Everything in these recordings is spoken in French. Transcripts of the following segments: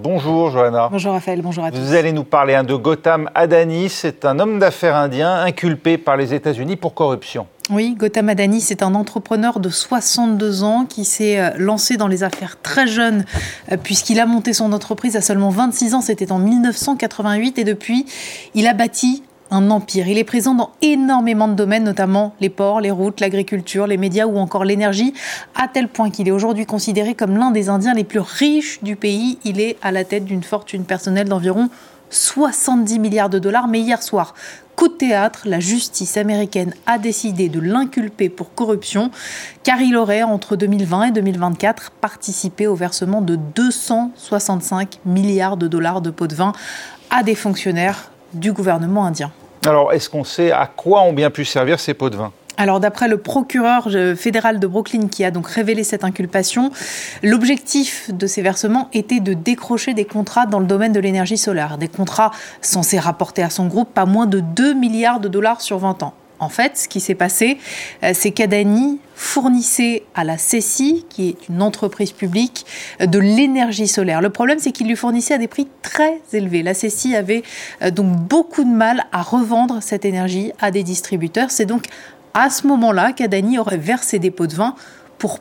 Bonjour Johanna. Bonjour Raphaël, bonjour à tous. Vous allez nous parler de Gautam Adani. C'est un homme d'affaires indien inculpé par les États-Unis pour corruption. Oui, Gautam Adani, c'est un entrepreneur de 62 ans qui s'est lancé dans les affaires très jeune puisqu'il a monté son entreprise à seulement 26 ans. C'était en 1988 et depuis, il a bâti un empire. Il est présent dans énormément de domaines, notamment les ports, les routes, l'agriculture, les médias ou encore l'énergie, à tel point qu'il est aujourd'hui considéré comme l'un des Indiens les plus riches du pays. Il est à la tête d'une fortune personnelle d'environ 70 milliards de dollars. Mais hier soir, coup de théâtre, la justice américaine a décidé de l'inculper pour corruption car il aurait, entre 2020 et 2024, participé au versement de 265 milliards de dollars de pots de vin à des fonctionnaires du gouvernement indien. Alors, est-ce qu'on sait à quoi ont bien pu servir ces pots de vin ? Alors, d'après le procureur fédéral de Brooklyn qui a donc révélé cette inculpation, l'objectif de ces versements était de décrocher des contrats dans le domaine de l'énergie solaire. Des contrats censés rapporter à son groupe pas moins de 2 milliards de dollars sur 20 ans. En fait, ce qui s'est passé, c'est qu'Adani fournissait à la CECI, qui est une entreprise publique, de l'énergie solaire. Le problème, c'est qu'il lui fournissait à des prix très élevés. La CECI avait donc beaucoup de mal à revendre cette énergie à des distributeurs. C'est donc à ce moment-là qu'Adani aurait versé des pots de vin pour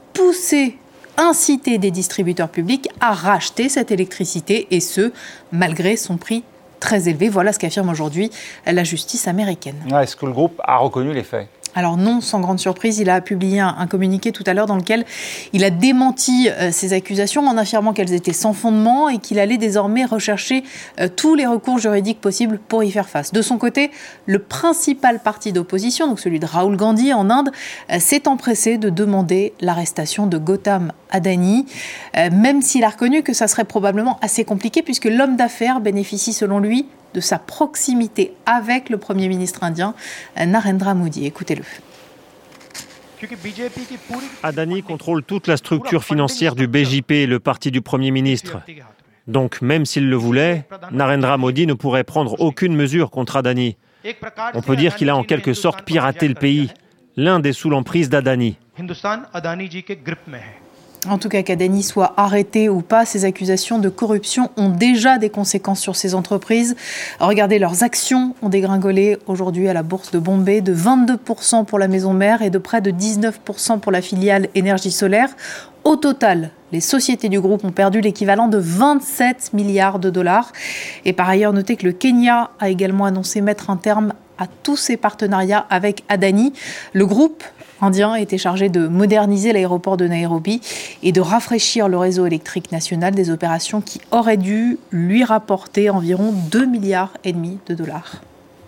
inciter des distributeurs publics à racheter cette électricité, et ce, malgré son prix très élevé. Voilà ce qu'affirme aujourd'hui la justice américaine. Est-ce que le groupe a reconnu les faits ? Alors non, sans grande surprise, il a publié un communiqué tout à l'heure dans lequel il a démenti ces accusations en affirmant qu'elles étaient sans fondement et qu'il allait désormais rechercher tous les recours juridiques possibles pour y faire face. De son côté, le principal parti d'opposition, donc celui de Rahul Gandhi en Inde, s'est empressé de demander l'arrestation de Gautam Adani, même s'il a reconnu que ça serait probablement assez compliqué puisque l'homme d'affaires bénéficie selon lui de sa proximité avec le Premier ministre indien, Narendra Modi. Écoutez-le. Adani contrôle toute la structure financière du BJP, le parti du Premier ministre. Donc, même s'il le voulait, Narendra Modi ne pourrait prendre aucune mesure contre Adani. On peut dire qu'il a en quelque sorte piraté le pays. L'Inde est sous l'emprise d'Adani. En tout cas, qu'Adani soit arrêté ou pas, ces accusations de corruption ont déjà des conséquences sur ces entreprises. Regardez, leurs actions ont dégringolé aujourd'hui à la bourse de Bombay de 22% pour la maison mère et de près de 19% pour la filiale énergie solaire. Au total, les sociétés du groupe ont perdu l'équivalent de 27 milliards de dollars. Et par ailleurs, notez que le Kenya a également annoncé mettre un terme à tous ses partenariats avec Adani. Le groupe indien était chargé de moderniser l'aéroport de Nairobi et de rafraîchir le réseau électrique national, des opérations qui auraient dû lui rapporter environ 2,5 milliards de dollars.